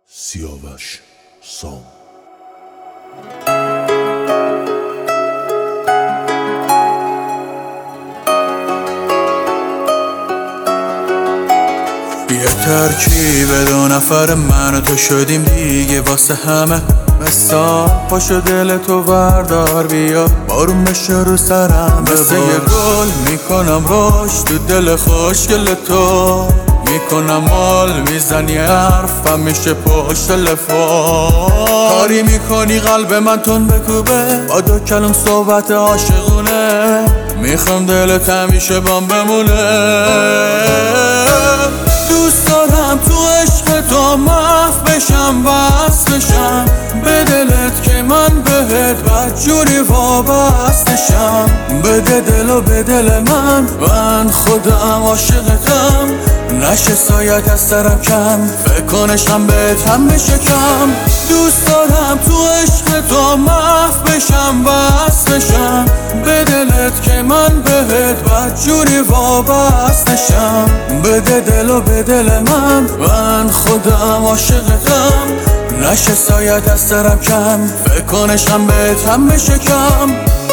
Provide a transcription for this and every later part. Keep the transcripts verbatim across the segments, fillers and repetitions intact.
سیاوش سام. یه ترکیب دو نفر من و تو شدیم دیگه واسه همه مثال. پاشو دل تو وردار بیا بارون بشه رو سرم مثل یه گل میکنم روش تو دل خوشگل تو میکنم مال میزنی حرفم میشه پشت تلفن. کاری میکنی قلب من تون بکوبه با دو کلم صحبت عاشقونه میخوام دلت همیشه بام بمونه. دوست دارم تو عشق تو محو بشم وصل بشم به دلت که من بهت بدجوری وابستشم. بده دل و به دل من من خودم عاشقتم نشه سایت از سرم کم فکر کنشم بهت هم بشکم. دوست دارم تو عشق تو محو بشم وصل بشم به دلت که من بهت بدجوری وابستشم. بده دل و به دل من من خودم عاشقتم نشه سایت از سرم کم فکر کنشم بهت هم بشکم.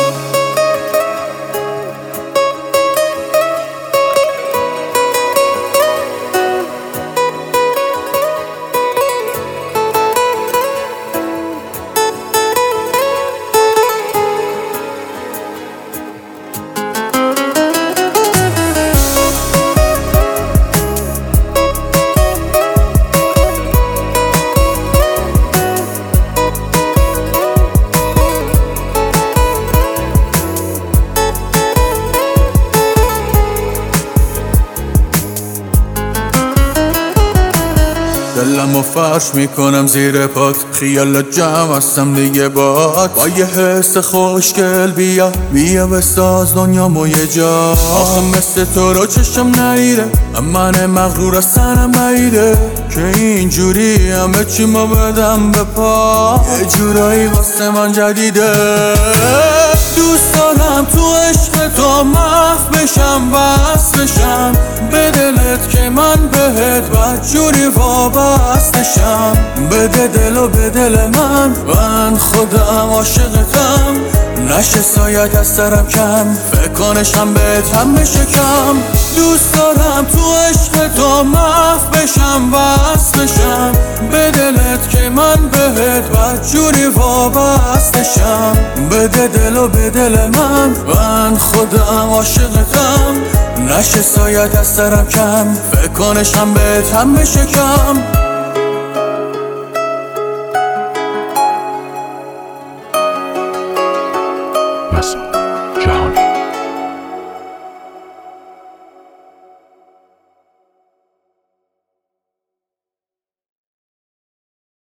دلمو فرش میکنم زیر پات خیالت جمع هستم دیگه بات با یه حس خوشگل بیا بیا بساز دنیامو یه جا. آخه مثل تو رو چشم ندیده من مغرور از سنم بعیده که اینجوری همه چی ما بدم به پا یه جورایی واسه من جدیده. دوست دارم تو عشق تو محو بشم وصل بشم به دلت که من بهت بدجوری وابستشم. بده دل و به دل من من خودم عاشقتم نشه سایت از سرم کم فکر کنشم بهت هم بشکم. دوست دارم تو عشق تو محو بشم وصل بشم به دلت که من بهت بدجوری وابستشم. بده دل و به دل من من خودم عاشقتم نشه سایت از سرم کم فکر کنشم بهت هم بشکم.